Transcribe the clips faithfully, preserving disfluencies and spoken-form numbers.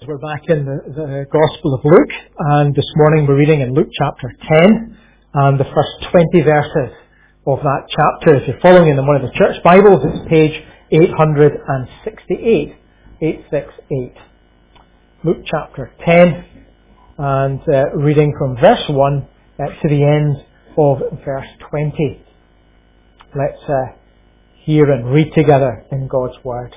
We're back in the, the Gospel of Luke, and this morning we're reading in Luke chapter ten, and the first twenty verses of that chapter. If you're following in one of the church Bibles, it's page eight sixty-eight, eight sixty-eight. Luke chapter ten, and uh, reading from verse one uh, to the end of verse twenty. Let's uh, hear and read together in God's Word.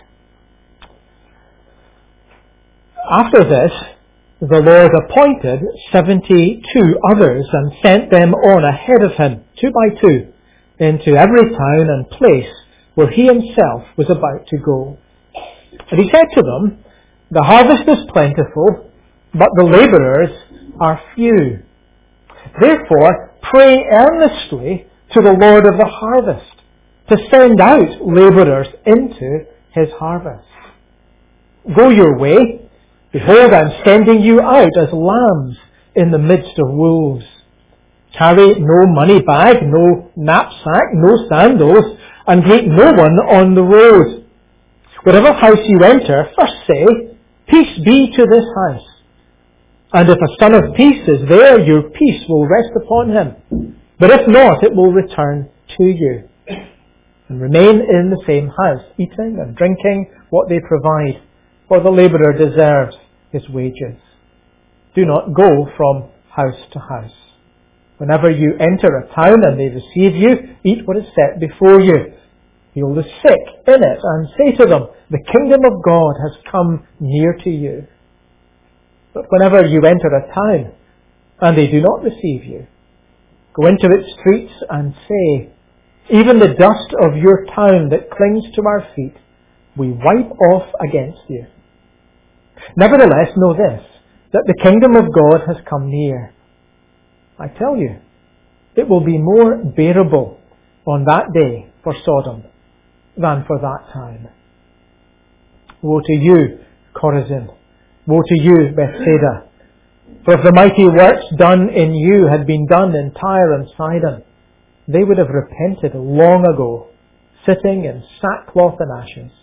After this, the Lord appointed seventy-two others and sent them on ahead of him, two by two, into every town and place where he himself was about to go. And he said to them, "The harvest is plentiful, but the labourers are few. Therefore, pray earnestly to the Lord of the harvest to send out labourers into his harvest. Go your way. Behold, I am sending you out as lambs in the midst of wolves. Carry no money bag, no knapsack, no sandals, and greet no one on the road. Whatever house you enter, first say, 'Peace be to this house.' And if a son of peace is there, your peace will rest upon him. But if not, it will return to you. And remain in the same house, eating and drinking what they provide, for the labourer deserves his wages. Do not go from house to house. Whenever you enter a town and they receive you, eat what is set before you. Heal the sick in it and say to them, 'The kingdom of God has come near to you.' But whenever you enter a town and they do not receive you, go into its streets and say, 'Even the dust of your town that clings to our feet, we wipe off against you.' Nevertheless, know this, that the kingdom of God has come near. I tell you, it will be more bearable on that day for Sodom than for that time. Woe to you, Chorazin! Woe to you, Bethsaida! For if the mighty works done in you had been done in Tyre and Sidon, they would have repented long ago, sitting in sackcloth and ashes.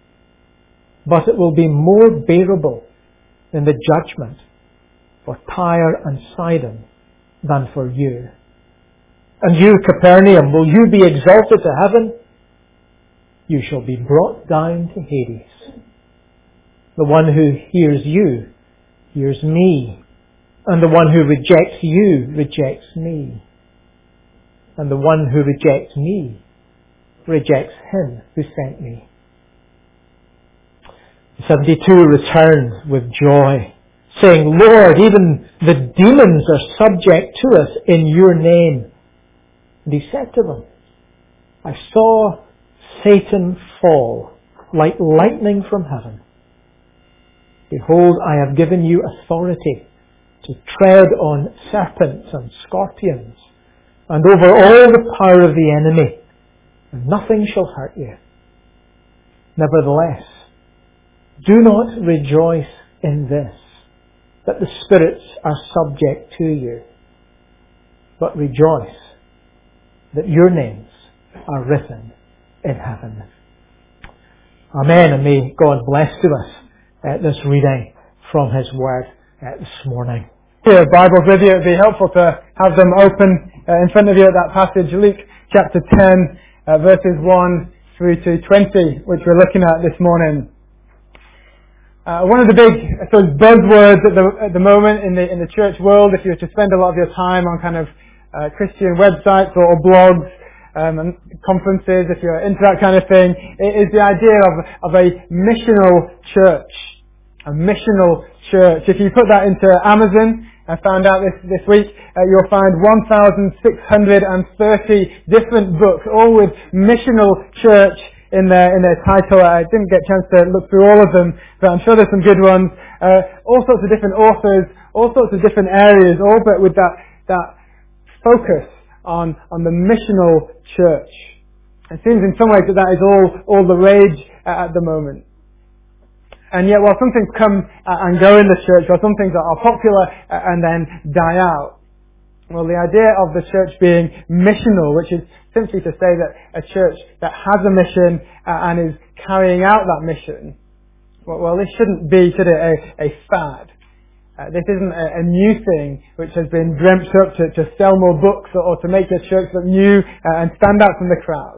But it will be more bearable in the judgment for Tyre and Sidon than for you. And you, Capernaum, will you be exalted to heaven? You shall be brought down to Hades. The one who hears you hears me, and the one who rejects you rejects me, and the one who rejects me rejects him who sent me." The seventy-two returned with joy, saying, "Lord, even the demons are subject to us in your name." And he said to them, "I saw Satan fall like lightning from heaven. Behold, I have given you authority to tread on serpents and scorpions, and over all the power of the enemy, and nothing shall hurt you. Nevertheless, do not rejoice in this, that the spirits are subject to you, but rejoice that your names are written in heaven." Amen, and may God bless to us uh, this reading from His Word uh, this morning. If you have Bibles with you, it would be helpful to have them open uh, in front of you at that passage, Luke chapter ten, uh, verses one through to twenty, which we're looking at this morning. Uh, one of the big I suppose, buzzwords at the, at the moment in the in the church world, if you were to spend a lot of your time on kind of uh, Christian websites or, or blogs um, and conferences, if you're into that kind of thing, it is the idea of, of a missional church. A missional church. If you put that into Amazon, I found out this, this week, uh, you'll find one thousand six hundred thirty different books, all with missional church in their in their title. I didn't get a chance to look through all of them, but I'm sure there's some good ones. Uh, all sorts of different authors, all sorts of different areas, all but with that that focus on on the missional church. It seems in some ways that that is all all the rage uh, at the moment. And yet, while some things come and go in the church, while some things are popular and then die out, well, the idea of the church being missional, which is simply to say that a church that has a mission and is carrying out that mission, Well, well this shouldn't be, should it, a, a fad. Uh, this isn't a, a new thing which has been dreamt up to, to sell more books or, or to make your church look new uh, and stand out from the crowd.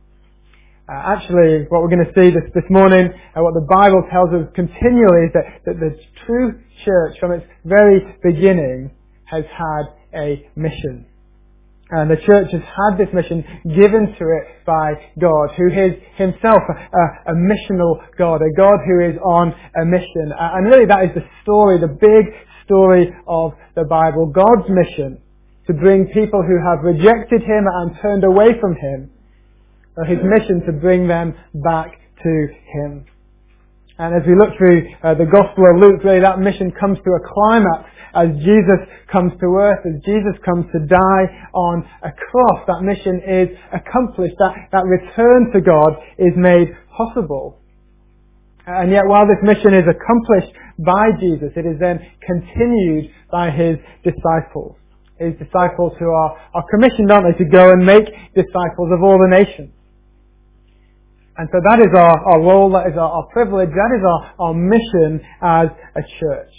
Uh, actually, what we're going to see this, this morning, uh, what the Bible tells us continually is that, that the true church from its very beginning has had a mission. And the church has had this mission given to it by God, who is himself a, a, a missional God, a God who is on a mission. And really that is the story, the big story of the Bible. God's mission to bring people who have rejected him and turned away from him, or his mission to bring them back to him. And as we look through uh, the Gospel of Luke, really that mission comes to a climax as Jesus comes to earth, as Jesus comes to die on a cross. That mission is accomplished. That, that return to God is made possible. And yet while this mission is accomplished by Jesus, it is then continued by his disciples. His disciples who are, are commissioned, aren't they, to go and make disciples of all the nations. And so that is our, our role, that is our, our privilege, that is our, our mission as a church.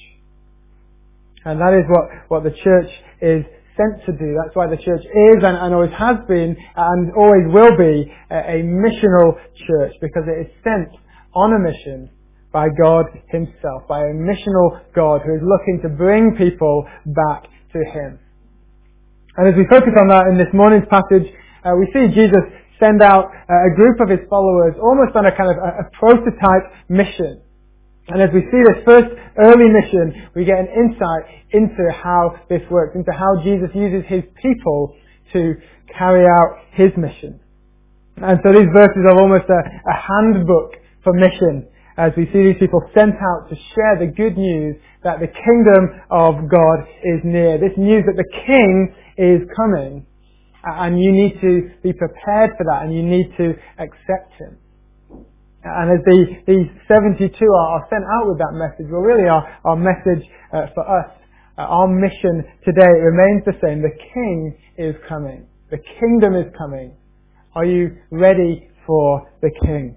And that is what, what the church is sent to do. That's why the church is and, and always has been and always will be a, a missional church, because it is sent on a mission by God himself, by a missional God who is looking to bring people back to him. And as we focus on that in this morning's passage, uh, we see Jesus send out uh, a group of his followers almost on a kind of a, a prototype mission. And as we see this first early mission, we get an insight into how this works, into how Jesus uses his people to carry out his mission. And so these verses are almost a, a handbook for mission, as we see these people sent out to share the good news that the kingdom of God is near. This news that the King is coming, and you need to be prepared for that, and you need to accept him. And as the, these seventy-two are, are sent out with that message, well, really our, our message uh, for us, uh, our mission today remains the same. The King is coming. The kingdom is coming. Are you ready for the King?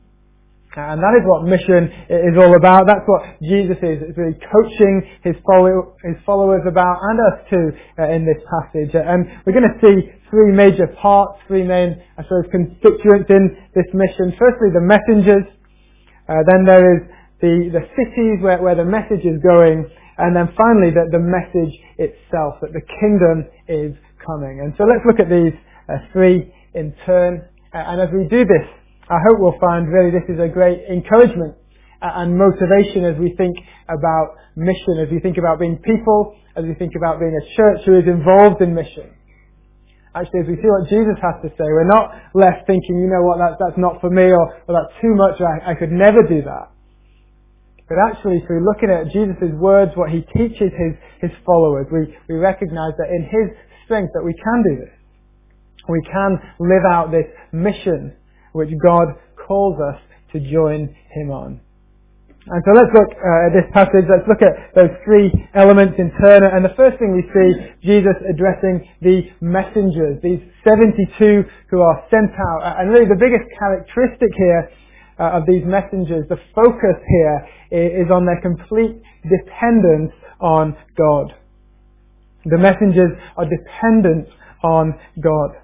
And that is what mission is all about. That's what Jesus is. It's really coaching his, follow, his followers about, and us too, uh, in this passage. And we're going to see three major parts, three main, I suppose, constituents in this mission. Firstly, the messengers. Uh, then there is the, the cities where, where the message is going. And then finally, the, the message itself, that the kingdom is coming. And so let's look at these uh, three in turn. Uh, and as we do this, I hope we'll find really this is a great encouragement and motivation as we think about mission, as we think about being people, as we think about being a church who is involved in mission. Actually, as we see what Jesus has to say, we're not left thinking, you know what, that's, that's not for me, or, or that's too much, or I, I could never do that. But actually, through looking at Jesus' words, what he teaches his, his followers, we, we recognize that in his strength that we can do this. We can live out this mission which God calls us to join him on. And so let's look uh, at this passage, let's look at those three elements in turn. And the first thing we see, Jesus addressing the messengers, these seventy-two who are sent out. And really the biggest characteristic here uh, of these messengers, the focus here is on their complete dependence on God. The messengers are dependent on God.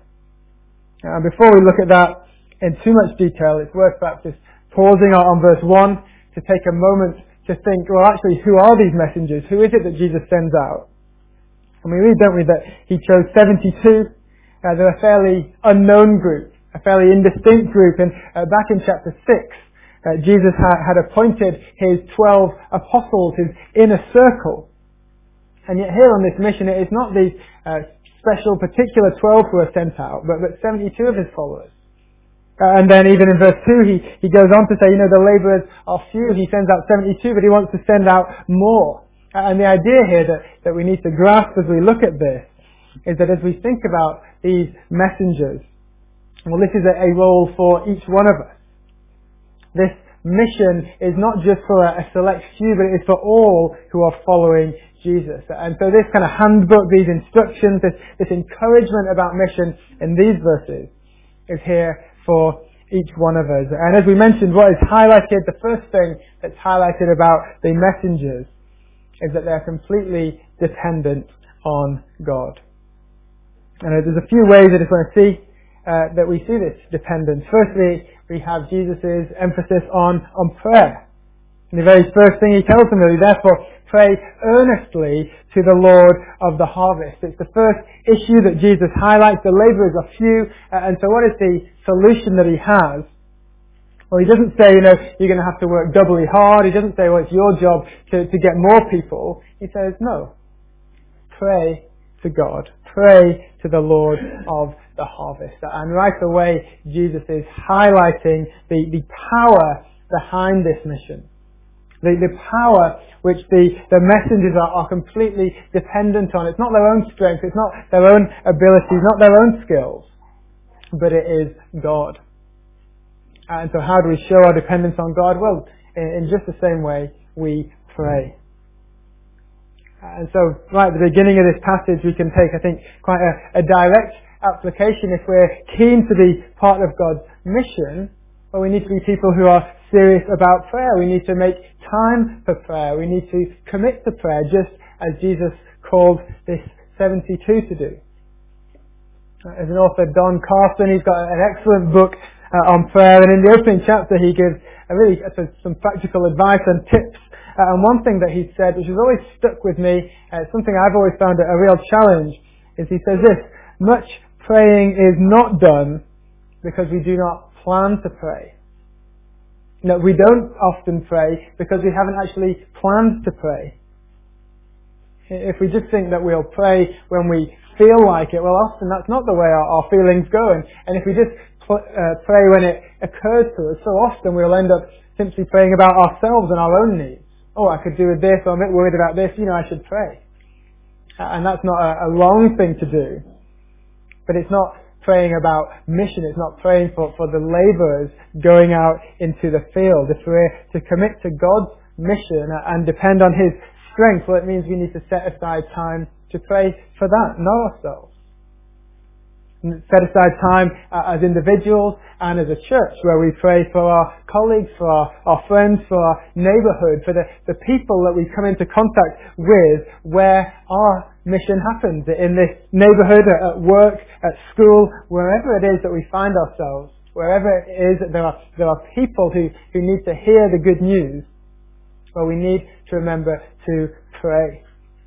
And before we look at that in too much detail, it's worth perhaps just pausing on verse one to take a moment to think, well, actually, who are these messengers? Who is it that Jesus sends out? And we read, don't we, that he chose seventy-two. Uh, they're a fairly unknown group, a fairly indistinct group. And uh, back in chapter six, uh, Jesus ha- had appointed his twelve apostles, his inner circle. And yet here on this mission, it is not these uh, special particular twelve who are sent out, but, but seventy-two of his followers. Uh, and then even in verse two, he, he goes on to say, you know, the labourers are few. He sends out seventy-two, but he wants to send out more. Uh, and the idea here that, that we need to grasp as we look at this is that as we think about these messengers, well, this is a, a role for each one of us. This mission is not just for a, a select few, but it is for all who are following Jesus. And so this kind of handbook, these instructions, this, this encouragement about mission in these verses is here for each one of us. And as we mentioned, what is highlighted, the first thing that's highlighted about the messengers is that they're completely dependent on God. And there's a few ways I just want to see uh, that we see this dependence. Firstly, we have Jesus' emphasis on, on prayer. And the very first thing he tells them really, therefore, pray earnestly to the Lord of the harvest. It's the first issue that Jesus highlights. The labourers are few, uh, and so what is the solution that he has? Well, he doesn't say, you know, you're going to have to work doubly hard. He doesn't say, well, it's your job to, to get more people. He says, no, pray to God. Pray to the Lord of the harvest. And right away, Jesus is highlighting the, the power behind this mission. The, the power which the, the messengers are, are completely dependent on. It's not their own strength, it's not their own abilities, not their own skills, but it is God. And so how do we show our dependence on God? Well, in, in just the same way, we pray. And so, right at the beginning of this passage, we can take, I think, quite a, a direct application. If we're keen to be part of God's mission, well, we need to be people who are serious about prayer. We need to make time for prayer. We need to commit to prayer, just as Jesus called this seventy-two to do. As an author, Don Carson, he's got an excellent book uh, on prayer, and in the opening chapter he gives a really uh, some practical advice and tips. Uh, and one thing that he said, which has always stuck with me, uh, something I've always found a, a real challenge, is he says this: much praying is not done because we do not plan to pray. No, we don't often pray because we haven't actually planned to pray. If we just think that we'll pray when we feel like it, well, often that's not the way our, our feelings go. And, and if we just pl- uh, pray when it occurs to us, so often we'll end up simply praying about ourselves and our own needs. Oh, I could do with this, or I'm a bit worried about this, you know, I should pray. And that's not a, a wrong thing to do. But it's not praying about mission. It's not praying for, for the labourers going out into the field. If we're to commit to God's mission and depend on His strength, well, it means we need to set aside time to pray for that, not ourselves. And set aside time uh, as individuals and as a church where we pray for our colleagues, for our, our friends, for our neighbourhood, for the, the people that we come into contact with where our mission happens, in this neighbourhood, at, at work, at school, wherever it is that we find ourselves, wherever it is that there are, there are people who, who need to hear the good news, well, we need to remember to pray.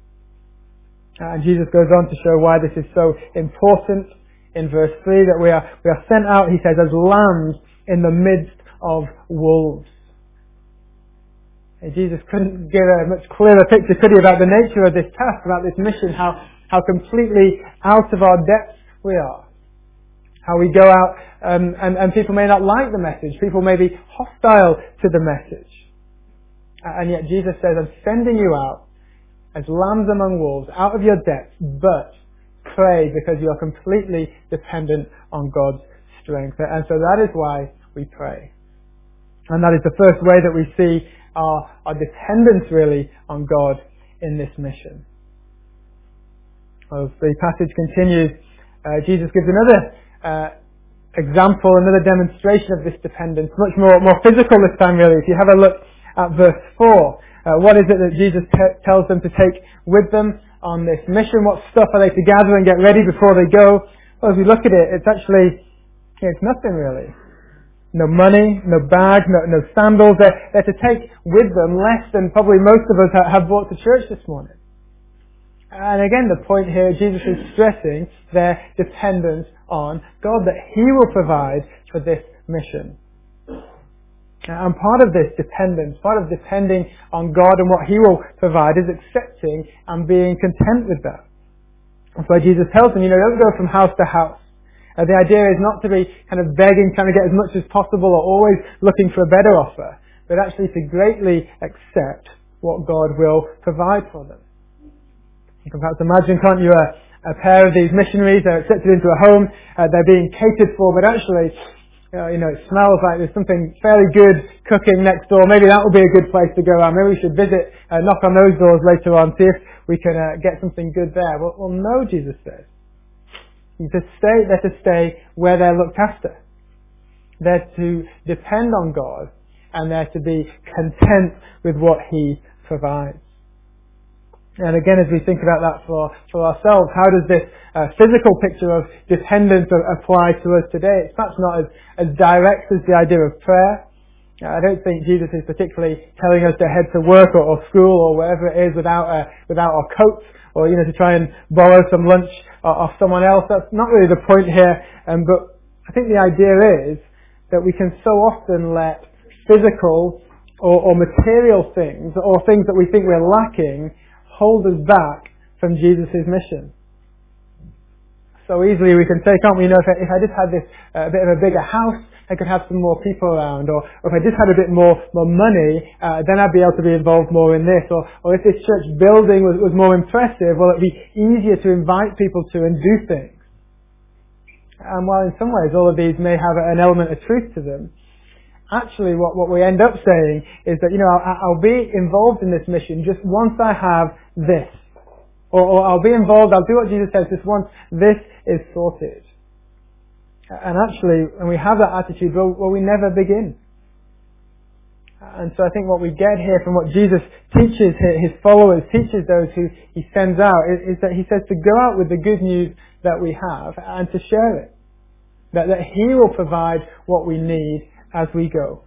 And Jesus goes on to show why this is so important in verse three, that we are, we are sent out, he says, as lambs in the midst of wolves. And Jesus couldn't give a much clearer picture, could he, about the nature of this task, about this mission, how, how completely out of our depths we are. How we go out um, and, and people may not like the message. People may be hostile to the message. And yet Jesus says, I'm sending you out as lambs among wolves, out of your depths, but pray because you are completely dependent on God's strength. And so that is why we pray. And that is the first way that we see our, our dependence really on God in this mission. As the passage continues, uh, Jesus gives another uh, example, another demonstration of this dependence, much more, more physical this time really. If you have a look at verse four, uh, what is it that Jesus te- tells them to take with them on this mission? What stuff are they to gather and get ready before they go? Well, as we look at it, it's actually, it's nothing really. No money, no bag, no, no sandals. They're, they're to take with them less than probably most of us have brought to church this morning. And again, the point here, Jesus is stressing their dependence on God, that He will provide for this mission. And part of this dependence, part of depending on God and what He will provide, is accepting and being content with that. That's why Jesus tells them, you know, don't go from house to house. Uh, the idea is not to be kind of begging, trying to get as much as possible, or always looking for a better offer, but actually to greatly accept what God will provide for them. You can perhaps imagine, can't you, a, a pair of these missionaries, they're accepted into a home, uh, they're being catered for, but actually, you know, you know, it smells like there's something fairly good cooking next door. Maybe that would be a good place to go. Maybe we should visit, uh, knock on those doors later on, see if we can uh, get something good there. Well, well, no, Jesus says. To stay, they're to stay where they're looked after. They're to depend on God, and they're to be content with what He provides. And again, as we think about that for, for ourselves, how does this uh, physical picture of dependence apply to us today? It's perhaps not as, as direct as the idea of prayer. I don't think Jesus is particularly telling us to head to work or, or school or wherever it is without a, without our coats, or, you know, to try and borrow some lunch off someone else. That's not really the point here. Um, but I think the idea is that we can so often let physical or, or material things, or things that we think we're lacking, hold us back from Jesus' mission. So easily we can say, can't we, you know, if I, if I just had this uh, bit of a bigger house, I could have some more people around, or, or if I just had a bit more, more money, uh, then I'd be able to be involved more in this, or, or if this church building was, was more impressive, well, it'd be easier to invite people to and do things. And while in some ways all of these may have an element of truth to them, actually what, what we end up saying is that, you know, I'll, I'll be involved in this mission just once I have this. Or, or I'll be involved, I'll do what Jesus says just once this is sorted. And actually, when we have that attitude, well, well, we never begin. And so I think what we get here from what Jesus teaches his followers, teaches those who he sends out, is, is that he says to go out with the good news that we have and to share it. That, that he will provide what we need as we go.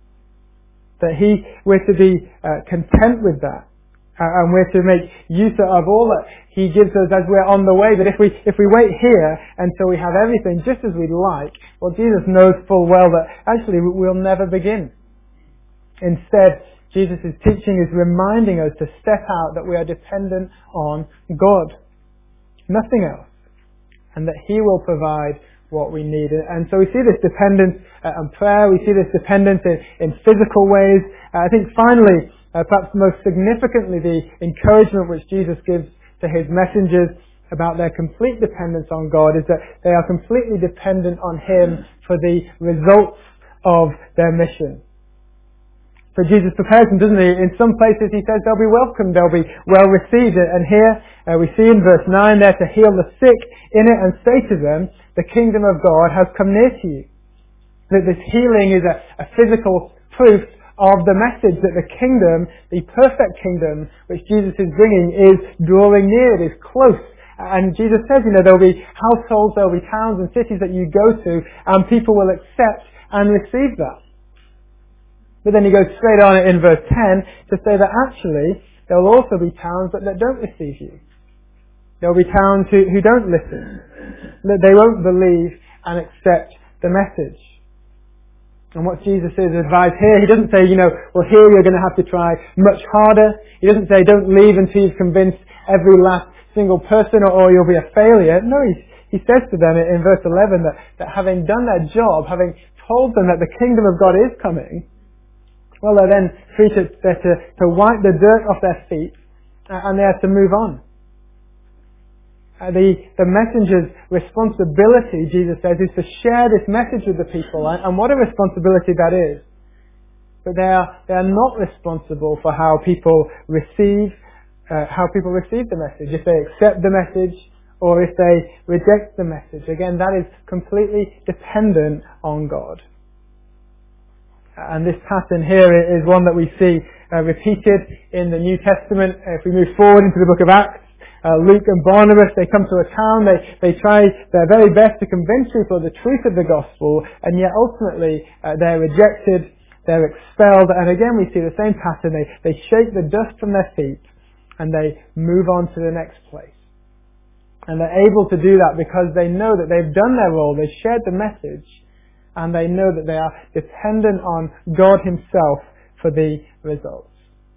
That he, we're to be uh, content with that. And we're to make use of all that He gives us as we're on the way. But if we if we wait here until we have everything just as we'd like, well, Jesus knows full well that actually we'll never begin. Instead, Jesus' teaching is reminding us to step out that we are dependent on God. Nothing else. And that He will provide what we need. And so we see this dependence uh, on prayer. We see this dependence in, in physical ways. Uh, I think finally, Uh, perhaps most significantly, the encouragement which Jesus gives to His messengers about their complete dependence on God is that they are completely dependent on Him for the results of their mission. So Jesus prepares them, doesn't He? In some places He says they'll be welcomed, they'll be well received. And here uh, we see in verse nine, they're to heal the sick in it and say to them, the kingdom of God has come near to you. That this healing is a, a physical proof of the message that the kingdom, the perfect kingdom which Jesus is bringing, is drawing near, it is close. And Jesus says, you know, there'll be households, there'll be towns and cities that you go to, and people will accept and receive that. But then he goes straight on in verse ten to say that actually there will also be towns that, that don't receive you. There will be towns who, who don't listen, that they won't believe and accept the message. And what Jesus is advised here, He doesn't say, you know, well, here you're going to have to try much harder. He doesn't say, don't leave until you've convinced every last single person or, or you'll be a failure. No, he, he says to them in verse eleven that, that having done their job, having told them that the kingdom of God is coming, well, they're then free to, they're to, to wipe the dirt off their feet and they have to move on. Uh, the, the messenger's responsibility, Jesus says, is to share this message with the people. And, and what a responsibility that is. But they are, they are not responsible for how people receive, uh, how people receive the message. If they accept the message or if they reject the message. Again, that is completely dependent on God. And this pattern here is one that we see uh, repeated in the New Testament. If we move forward into the book of Acts, Uh, Luke and Barnabas, they come to a town, they, they try their very best to convince people of the truth of the gospel, and yet ultimately uh, they're rejected, they're expelled, and again we see the same pattern. They, they shake the dust from their feet and they move on to the next place. And they're able to do that because they know that they've done their role, they've shared the message, and they know that they are dependent on God Himself for the results.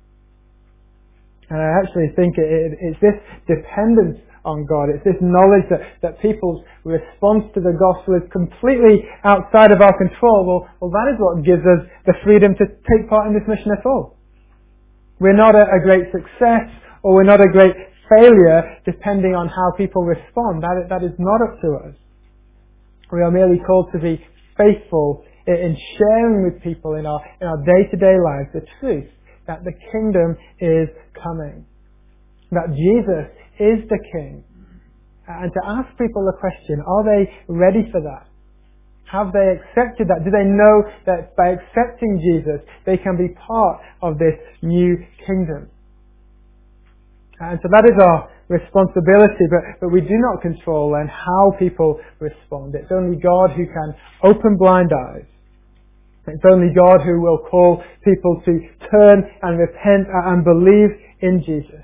And I actually think it, it, it's this dependence on God, it's this knowledge that, that people's response to the gospel is completely outside of our control. Well, well, that is what gives us the freedom to take part in this mission at all. We're not a, a great success or we're not a great failure depending on how people respond. That, that is not up to us. We are merely called to be faithful in, in sharing with people in our, in our day-to-day lives the truth that the kingdom is coming. That Jesus is the King. And to ask people the question, are they ready for that? Have they accepted that? Do they know that by accepting Jesus, they can be part of this new kingdom? And so that is our responsibility, but, but we do not control then how people respond. It's only God who can open blind eyes. It's only God who will call people to turn and repent and believe in Jesus.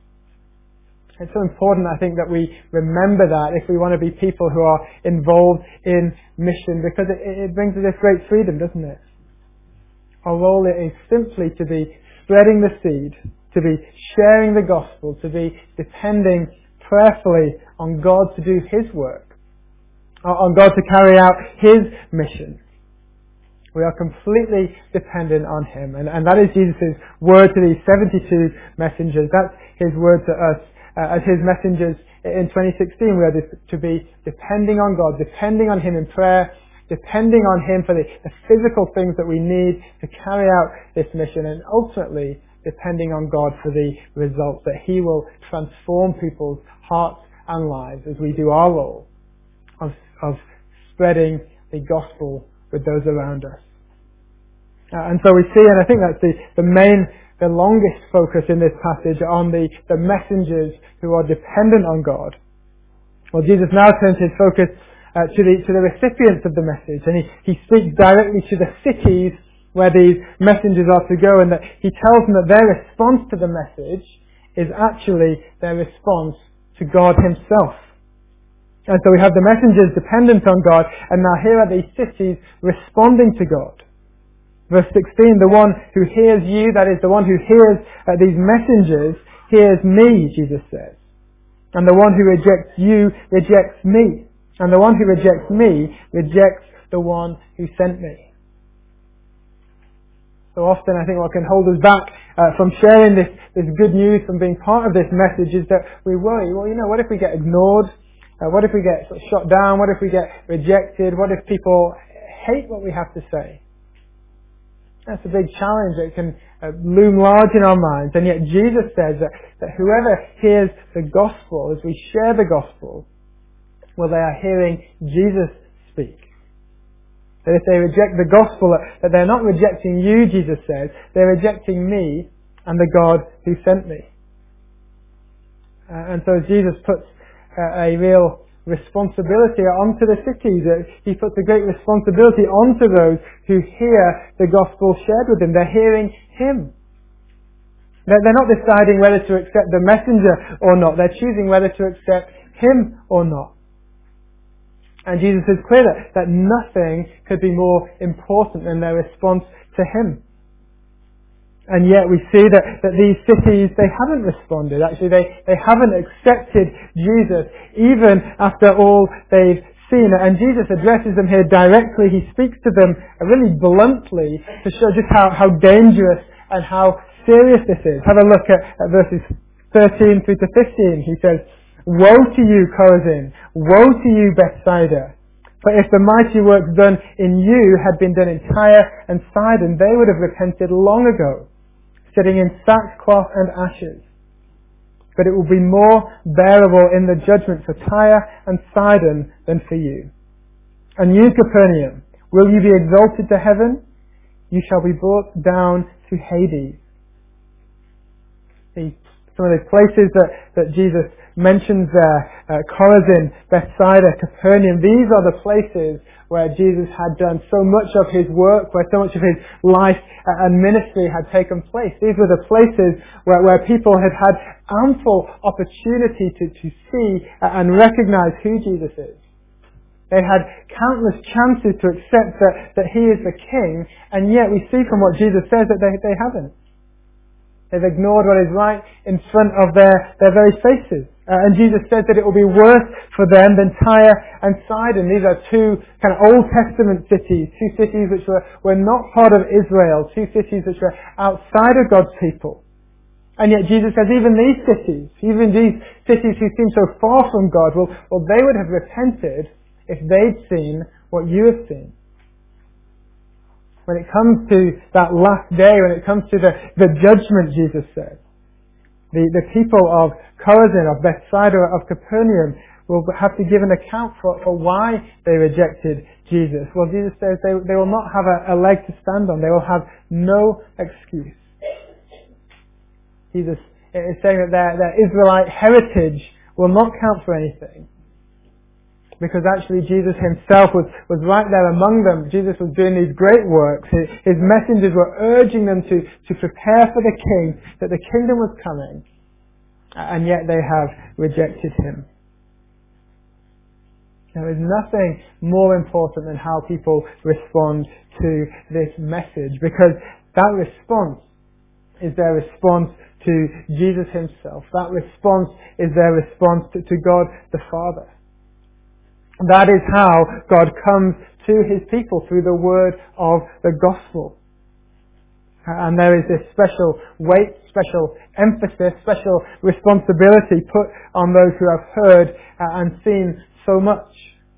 It's so important, I think, that we remember that if we want to be people who are involved in mission, because it, it brings us this great freedom, doesn't it? Our role is simply to be spreading the seed, to be sharing the gospel, to be depending prayerfully on God to do His work, on God to carry out His mission. We are completely dependent on Him. And, and that is Jesus' word to these seventy-two messengers. That's His word to us uh, as His messengers in twenty sixteen. We are to be depending on God, depending on Him in prayer, depending on Him for the, the physical things that we need to carry out this mission, and ultimately depending on God for the results, that He will transform people's hearts and lives as we do our role of, of spreading the gospel with those around us. Uh, and so we see, and I think that's the, the main, the longest focus in this passage on the, the messengers who are dependent on God. Well, Jesus now turns his focus uh, to the to the recipients of the message, and he, he speaks directly to the cities where these messengers are to go, and that he tells them that their response to the message is actually their response to God Himself. And so we have the messengers dependent on God, and now here are these cities responding to God. Verse sixteen, the one who hears you, that is the one who hears uh, these messengers, hears me, Jesus says. And the one who rejects you rejects me. And the one who rejects me rejects the one who sent me. So often I think what can hold us back uh, from sharing this, this good news, from being part of this message, is that we worry, well, you know, what if we get ignored? Uh, what if we get sort of shot down? What if we get rejected? What if people hate what we have to say? That's a big challenge that can uh, loom large in our minds. And yet Jesus says that, that whoever hears the gospel, as we share the gospel, well, they are hearing Jesus speak. That if they reject the gospel, that, that they're not rejecting you, Jesus says, they're rejecting me and the God who sent me. Uh, and so Jesus puts uh, a real responsibility onto the cities. He puts a great responsibility onto those who hear the gospel shared with them. They're hearing Him. They're not deciding whether to accept the messenger or not. They're choosing whether to accept Him or not. And Jesus is clear that, that nothing could be more important than their response to Him. And yet we see that, that these cities, they haven't responded. Actually, they, they haven't accepted Jesus, even after all they've seen. And Jesus addresses them here directly. He speaks to them really bluntly to show just how, how dangerous and how serious this is. Have a look at, at verses thirteen through to fifteen. He says, "Woe to you, Chorazin! Woe to you, Bethsaida! For if the mighty works done in you had been done in Tyre and Sidon, they would have repented long ago, sitting in sackcloth and ashes. But it will be more bearable in the judgment for Tyre and Sidon than for you. And you, Capernaum, will you be exalted to heaven? You shall be brought down to Hades." The, some of the places that, that Jesus mentions there, uh, Chorazin, Bethsaida, Capernaum, these are the places where Jesus had done so much of His work, where so much of His life and ministry had taken place. These were the places where, where people had had ample opportunity to, to see and recognize who Jesus is. They had countless chances to accept that, that He is the King, and yet we see from what Jesus says that they, they haven't. They've ignored what is right in front of their, their very faces. Uh, and Jesus says that it will be worse for them than Tyre and Sidon. These are two kind of Old Testament cities, two cities which were, were not part of Israel, two cities which were outside of God's people. And yet Jesus says even these cities, even these cities who seem so far from God, well, well they would have repented if they'd seen what you have seen. When it comes to that last day, when it comes to the, the judgment, Jesus says, the, the people of Chorazin, of Bethsaida, of Capernaum will have to give an account for, for why they rejected Jesus. Well, Jesus says they, they will not have a, a leg to stand on. They will have no excuse. Jesus is saying that their, their Israelite heritage will not count for anything. Because actually Jesus himself was, was right there among them. Jesus was doing these great works. His, his messengers were urging them to, to prepare for the king, that the kingdom was coming. And yet they have rejected him. There is nothing more important than how people respond to this message, because that response is their response to Jesus himself. That response is their response to, to God the Father. That is how God comes to his people, through the word of the gospel. And there is this special weight, special emphasis, special responsibility put on those who have heard and seen so much.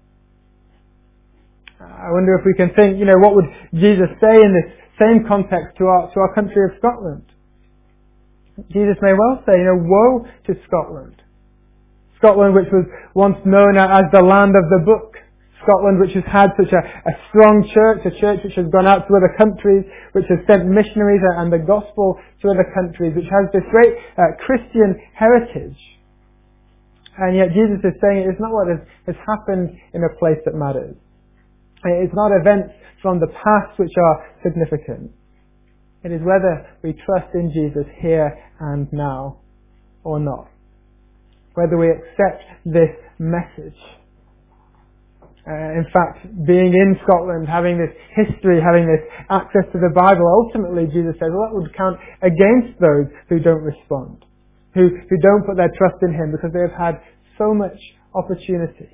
I wonder if we can think, you know, what would Jesus say in this same context to our, to our country of Scotland? Jesus may well say, you know, woe to Scotland. Scotland, which was once known as the land of the book. Scotland, which has had such a, a strong church, a church which has gone out to other countries, which has sent missionaries and the gospel to other countries, which has this great uh, Christian heritage. And yet Jesus is saying it's not what has, has happened in a place that matters. It's not events from the past which are significant. It is whether we trust in Jesus here and now or not. Whether we accept this message. Uh, in fact, being in Scotland, having this history, having this access to the Bible, ultimately Jesus says, well, that would count against those who don't respond, who, who don't put their trust in him because they have had so much opportunity.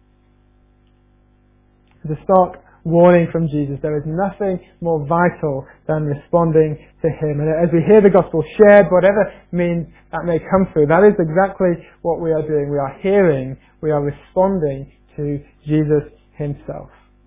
The stark warning from Jesus, there is nothing more vital than responding to him. And as we hear the gospel shared, whatever means that may come through, that is exactly what we are doing. We are hearing, we are responding to Jesus himself.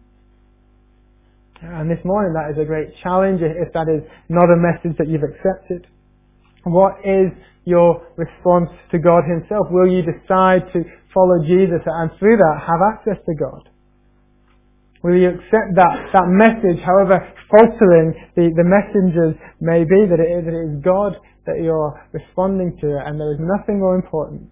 And this morning that is a great challenge if that is not a message that you've accepted. What is your response to God himself? Will you decide to follow Jesus and through that have access to God? Will you accept that, that message, however faltering the, the messengers may be, that it, is, that it is God that you're responding to, and there is nothing more important.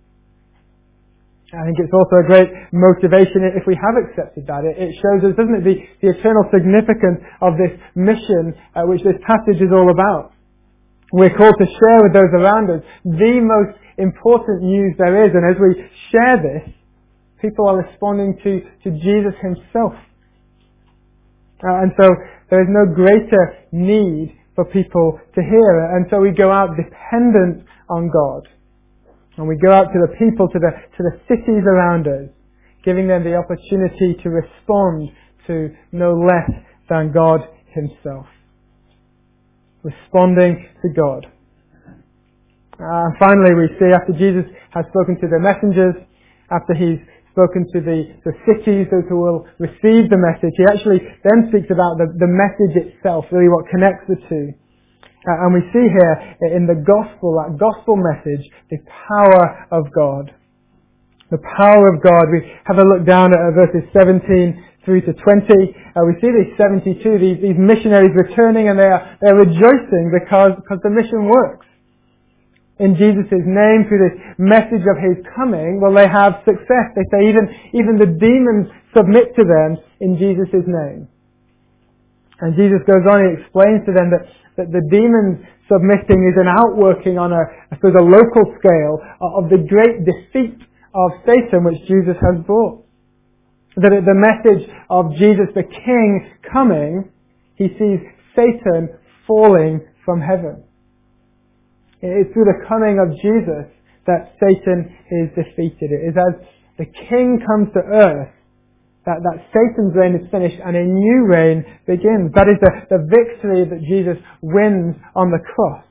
I think it's also a great motivation if we have accepted that. It, it shows us, doesn't it, the, the eternal significance of this mission uh, which this passage is all about. We're called to share with those around us the most important news there is, and as we share this, people are responding to, to Jesus himself. Uh, and so there is no greater need for people to hear, and so we go out dependent on God. And we go out to the people, to the, to the cities around us, giving them the opportunity to respond to no less than God himself. Responding to God. Uh, and finally we see after Jesus has spoken to the messengers, after he's spoken to the, the cities, those who will receive the message, he actually then speaks about the, the message itself, really what connects the two. Uh, and we see here in the gospel, that gospel message, the power of God. The power of God. We have a look down at verses seventeen through to twenty. Uh, we see these seventy-two, these, these missionaries returning, and they are they're rejoicing because, because the mission works. In Jesus' name, through this message of his coming, well, they have success. They say even, even the demons submit to them in Jesus' name. And Jesus goes on, he explains to them that, that the demons submitting is an outworking on a, I suppose, a local scale of the great defeat of Satan which Jesus has brought. That at the message of Jesus the King coming, he sees Satan falling from heaven. It is through the coming of Jesus that Satan is defeated. It is as the King comes to earth that, that Satan's reign is finished and a new reign begins. That is the, the victory that Jesus wins on the cross.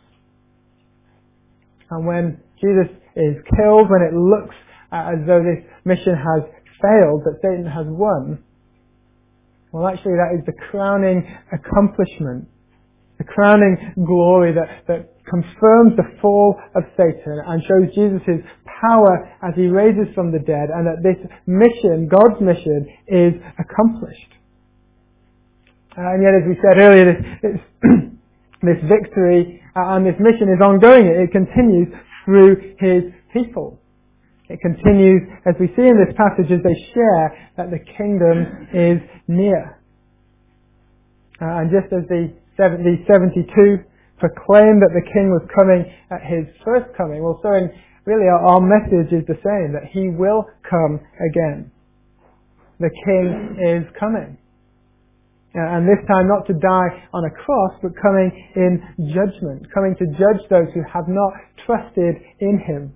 And when Jesus is killed, when it looks as though this mission has failed, that Satan has won, well, actually that is the crowning accomplishment, the crowning glory that, that confirms the fall of Satan and shows Jesus' power as he raises from the dead, and that this mission, God's mission, is accomplished. Uh, and yet, as we said earlier, this, this, this victory uh, and this mission is ongoing. It, it continues through his people. It continues, as we see in this passage, as they share that the kingdom is near. Uh, and just as the seventy-two proclaimed that the king was coming at his first coming, well, so in, really our, our message is the same, that he will come again. The king is coming. Uh, and this time not to die on a cross, but coming in judgment, coming to judge those who have not trusted in him.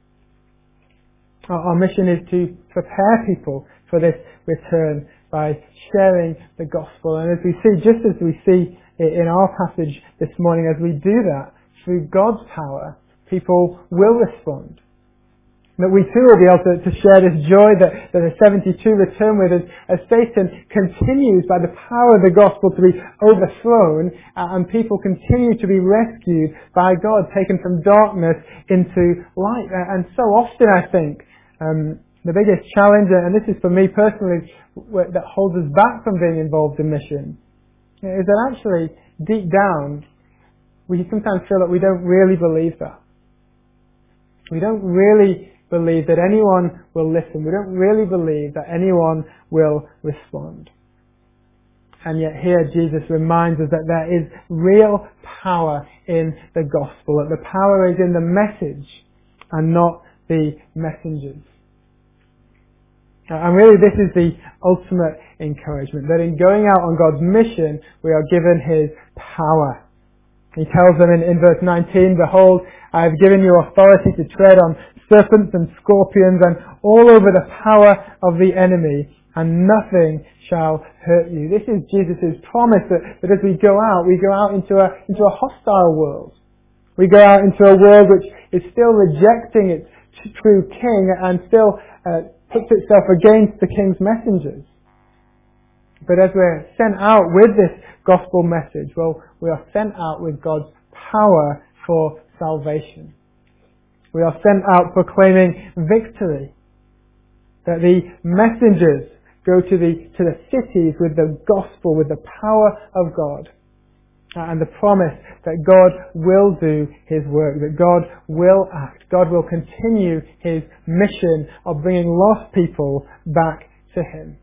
Our mission is to prepare people for this return by sharing the gospel. And as we see, just as we see in our passage this morning, as we do that, through God's power, people will respond. That we too will be able to, to share this joy that, that the seventy-two return with as, as Satan continues by the power of the gospel to be overthrown, uh, and people continue to be rescued by God, taken from darkness into light. Uh, and so often I think um, the biggest challenge, and this is for me personally, that holds us back from being involved in mission, is that actually deep down we sometimes feel that we don't really believe that. We don't really believe that anyone will listen. We don't really believe that anyone will respond. And yet here Jesus reminds us that there is real power in the gospel, that the power is in the message and not the messengers. And really this is the ultimate encouragement, that in going out on God's mission we are given his power. He tells them in, in verse nineteen, "Behold, I have given you authority to tread on serpents and scorpions and all over the power of the enemy, and nothing shall hurt you." This is Jesus' promise that, that as we go out, we go out into a, into a hostile world. We go out into a world which is still rejecting its true king and still uh, puts itself against the king's messengers. But as we're sent out with this gospel message, well, we are sent out with God's power for salvation. We are sent out proclaiming victory. That the messengers go to the, to the cities with the gospel, with the power of God. And the promise that God will do his work, that God will act. God will continue his mission of bringing lost people back to him.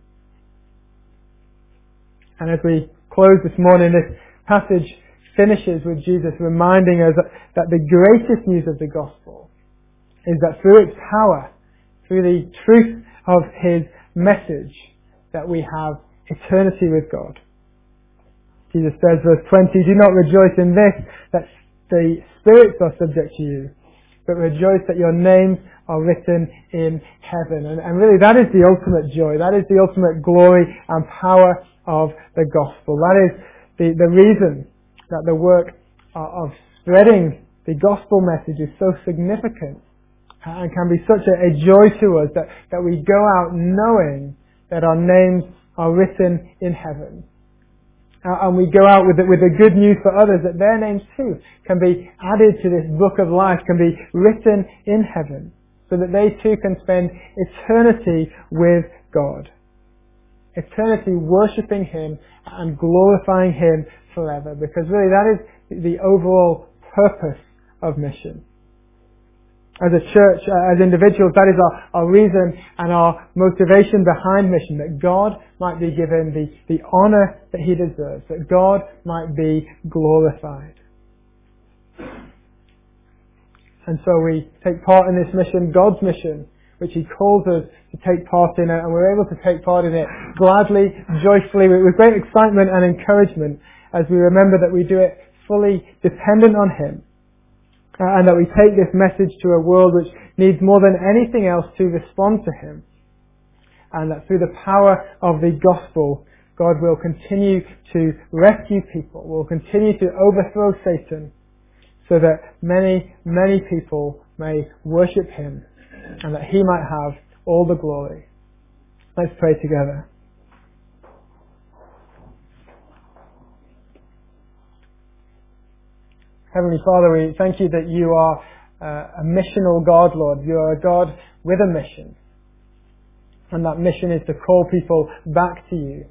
And as we close this morning, this passage finishes with Jesus reminding us that, that the greatest news of the gospel is that through its power, through the truth of his message, that we have eternity with God. Jesus says, verse twenty, "Do not rejoice in this, that the spirits are subject to you, but rejoice that your names are written in heaven." And, and really that is the ultimate joy. That is the ultimate glory and power of the gospel. That is the, the reason that the work of spreading the gospel message is so significant and can be such a, a joy to us, that, that we go out knowing that our names are written in heaven. Uh, and we go out with the, with the good news for others, that their names too can be added to this book of life, can be written in heaven, so that they too can spend eternity with God. Eternity worshipping him and glorifying him forever. Because really that is the overall purpose of mission. As a church, uh, as individuals, that is our, our reason and our motivation behind mission, that God might be given the, the honour that he deserves, that God might be glorified. And so we take part in this mission, God's mission, which he calls us to take part in it, and we're able to take part in it gladly, joyfully, with great excitement and encouragement, as we remember that we do it fully dependent on him. And that we take this message to a world which needs more than anything else to respond to him. And that through the power of the gospel, God will continue to rescue people, will continue to overthrow Satan, so that many, many people may worship him, and that he might have all the glory. Let's pray together. Heavenly Father, we thank you that you are uh, a missional God, Lord. You are a God with a mission. And that mission is to call people back to you.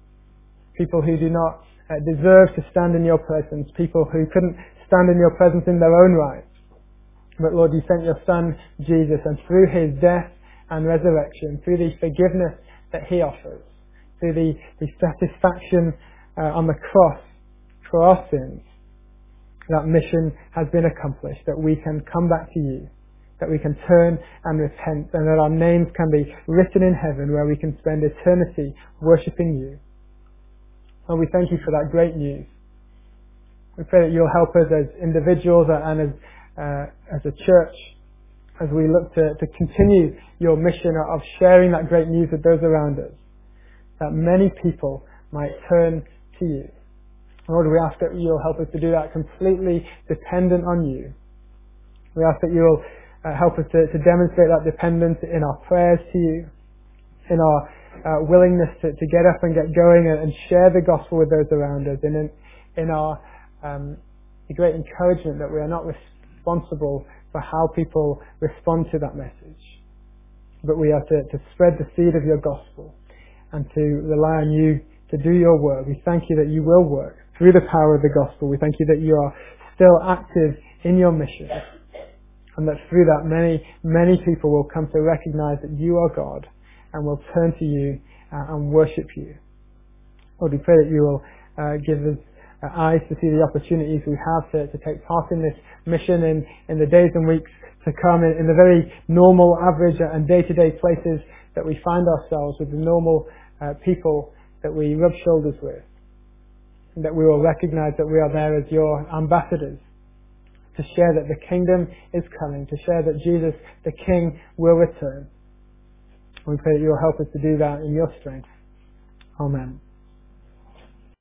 People who do not uh, deserve to stand in your presence. People who couldn't stand in your presence in their own right. But Lord, you sent your Son, Jesus, and through his death and resurrection, through the forgiveness that he offers, through the, the satisfaction uh, on the cross for our sins, that mission has been accomplished, that we can come back to you, that we can turn and repent, and that our names can be written in heaven where we can spend eternity worshipping you. And we thank you for that great news. We pray that you'll help us as individuals and as uh, as a church as we look to, to continue your mission of sharing that great news with those around us, that many people might turn to you. Lord, we ask that you'll help us to do that completely dependent on you. We ask that you'll uh, help us to, to demonstrate that dependence in our prayers to you, in our uh, willingness to, to get up and get going and, and share the gospel with those around us, and in, in our um, the great encouragement that we are not responsible for how people respond to that message, but we are to, to spread the seed of your gospel and to rely on you to do your work. We thank you that you will work through the power of the gospel. We thank you that you are still active in your mission, and that through that many, many people will come to recognize that you are God and will turn to you uh, and worship you. Lord, we pray that you will uh, give us uh, eyes to see the opportunities we have to, to take part in this mission in, in the days and weeks to come, in, in the very normal, average and day-to-day places that we find ourselves, with the normal uh, people that we rub shoulders with, and that we will recognize that we are there as your ambassadors, to share that the kingdom is coming, to share that Jesus, the King, will return. We pray that you will help us to do that in your strength. Amen.